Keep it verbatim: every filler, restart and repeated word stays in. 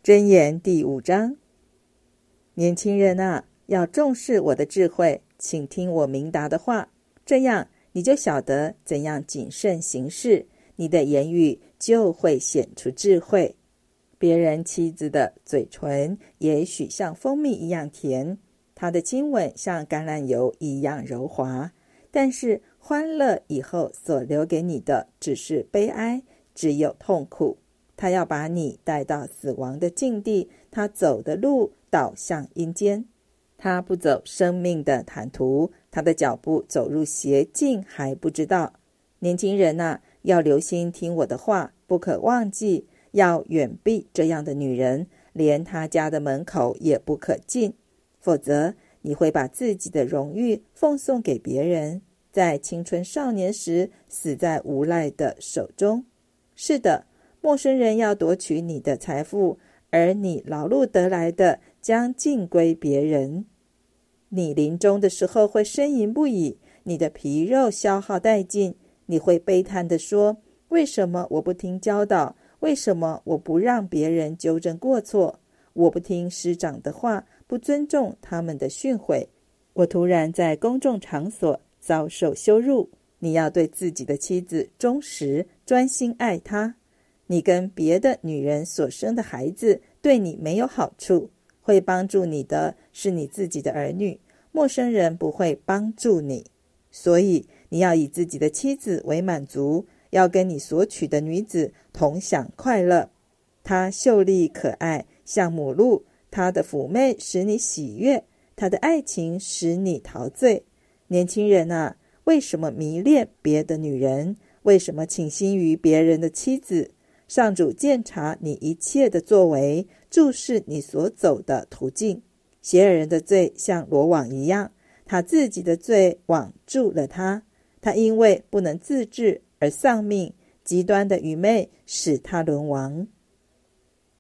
箴言第五章，年轻人啊，要重视我的智慧，请听我明答的话，这样你就晓得怎样谨慎行事，你的言语就会显出智慧。别人妻子的嘴唇也许像蜂蜜一样甜，她的亲吻像橄榄油一样柔滑，但是欢乐以后所留给你的只是悲哀，只有痛苦。他要把你带到死亡的境地，他走的路导向阴间，他不走生命的坦途，他的脚步走入邪径还不知道。年轻人啊，要留心听我的话，不可忘记，要远避这样的女人，连她家的门口也不可进，否则你会把自己的荣誉奉送给别人，在青春少年时死在无赖的手中。是的，陌生人要夺取你的财富，而你劳碌得来的将尽归别人。你临终的时候会呻吟不已，你的皮肉消耗殆尽，你会悲叹地说，为什么我不听教导？为什么我不让别人纠正过错？我不听师长的话，不尊重他们的训诲，我突然在公众场所遭受羞辱。你要对自己的妻子忠实，专心爱她。你跟别的女人所生的孩子对你没有好处，会帮助你的是你自己的儿女，陌生人不会帮助你。所以你要以自己的妻子为满足，要跟你所娶的女子同享快乐。她秀丽可爱，像母鹿，她的妩媚使你喜悦，她的爱情使你陶醉。年轻人啊，为什么迷恋别的女人？为什么倾心于别人的妻子？上主鉴察你一切的作为，注视你所走的途径。邪恶人的罪像罗网一样，他自己的罪网住了他，他因为不能自制而丧命，极端的愚昧使他沦亡。